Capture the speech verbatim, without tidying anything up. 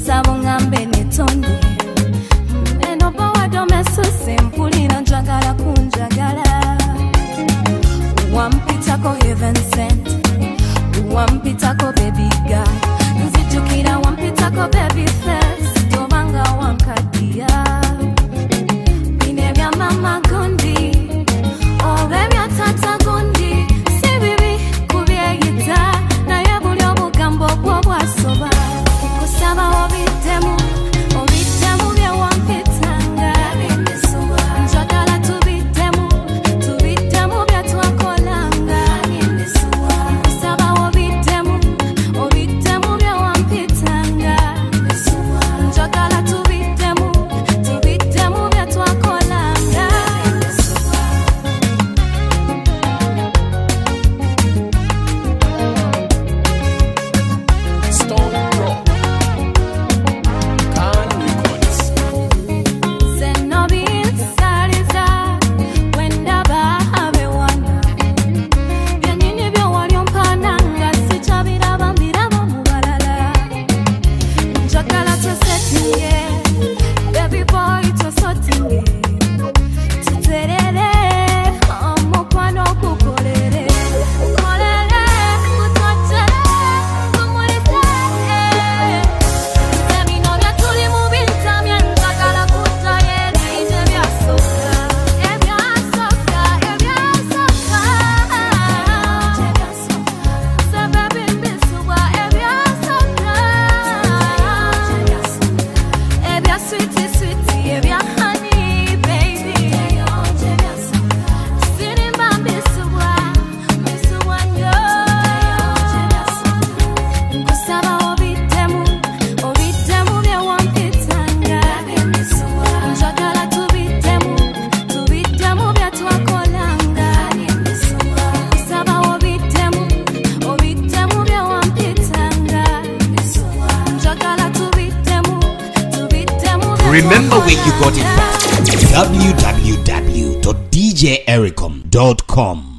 nsabo ngambe netonde eno bawa domesuse mpulira njagala kunjagala wampitako heaven sent wampitako baby girl nzijukira wampitako baby face tobanga wankadia bine bya mama gundi obe bya tata gundi si bibi kubyeyita naye buli obugambo bwo bwasoba kusaba obitemu obitemu bya wampitanga njagala tubitemu tubitemu bya twakolanga kusaba obitemu obitemu bya wampitanga njagala tubitemu tubitemu bya twakolanga Stone Rock Can Records. Zenobisaliza wendaba abewana byanyini byo walyompananga sichabiraba mbiraba mubalala njagala tusetinge baby boy tusotinge tuterere omukwano kukolere kolere kutwachere kumulise semino bya tuli mu bintamye njagala kutayera ije byasoka ebyasoka ebyasoka sababu mbisuba ebyasoka ebya sweet sweet ebya honey baby sinimba mbisuba mbisuba nyo kusaba obitemu obitemu bya wampitanga njagala tubitemu tubitemu bya twakolanga kusaba obitemu obitemu bya wampitanga njagala tubitemu tubitemu bya Remember where you got it from. w w w dot d j ericom dot com